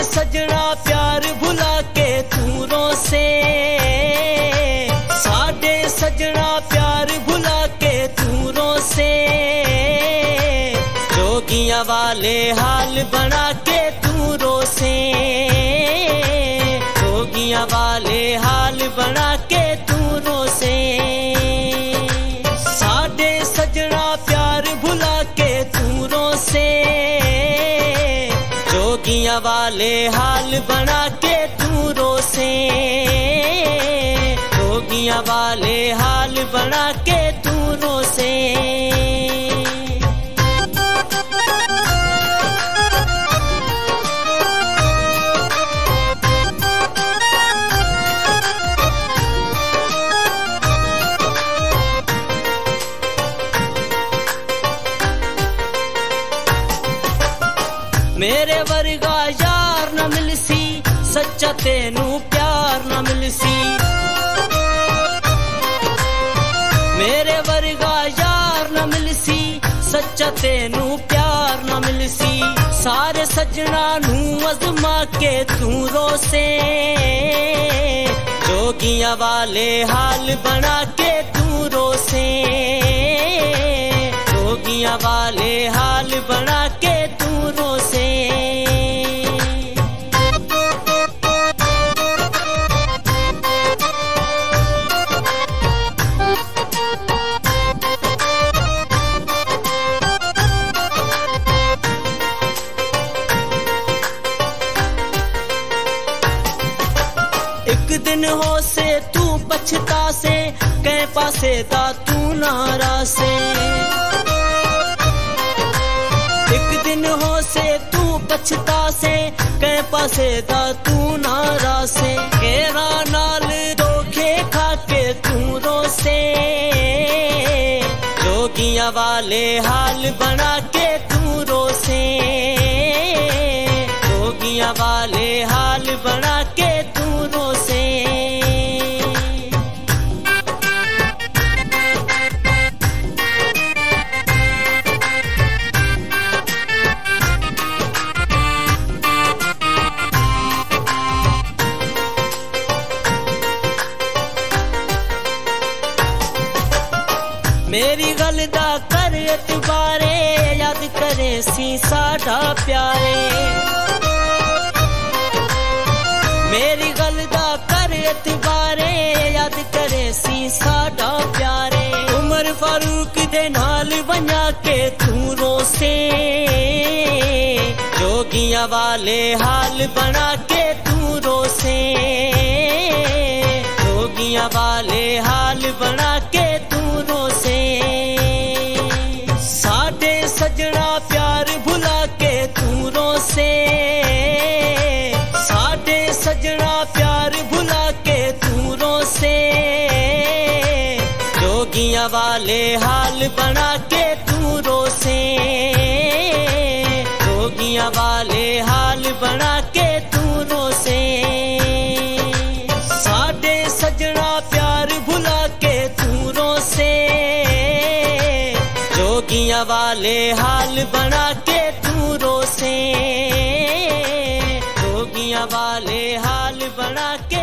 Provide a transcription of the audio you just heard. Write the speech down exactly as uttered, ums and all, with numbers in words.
सजना प्यार भुला के तू रोसे, साडे सजना प्यार भुला के तू रोसे, जोगियां वाले हाल बना के तू रोसे, जोगियां वाले हाल बना के तू रोसे, साडे सजना प्यार भुला के तू रोसे, जोगियां वाले हाल बना के तू रोसे, जोगियां वाले हाल बना के तू रोसे। मेरे वर्गा यार न मिलसी, सच्चा तेनू प्यार न मिलसी, मेरे वर्गा यार न मिलसी, सच्चा तेनू प्यार न मिलसी, सारे सजना नू अजमा के तू रोसे, जोगियां वाले हाल बना के तू रोसे, जोगियां वाले हाल बना के तू रोसे। एक दिन हो से तू पछता से, कै पासे दा तू नारा से, एक दिन हो से तू पछता से, कै पासे दा तू नारा से, केरा नाल धोखे खा के तू रोसे, जोगियां वाले हाल बना के तू रोसे, जोगियां वाले हाल बना के तू रोसे। मेरी गल दा कर एतबारे, याद करे सी साडा प्यारे, मेरी गल दा कर एतबारे, याद करे सी साडा प्यारे, उमर फारूक दे नाल बना के तू रोसे, जोगियां वाले हाल बना के तू रोसे, जोगियां वाले हाल बना के तू रोसे, साडे सजना प्यार भुला के तू रोसे, साडे सजना प्यार भुला के तू रोसे, जोगियां वाले हाल बना के तू रोसे, जोगियां वाले हाल बना के तू रोसे, साडे सजना प्यार भुला के तू रोसे, जोगियां वाले हाल बना के तू रोसे, जोगियां वाले हाल बना के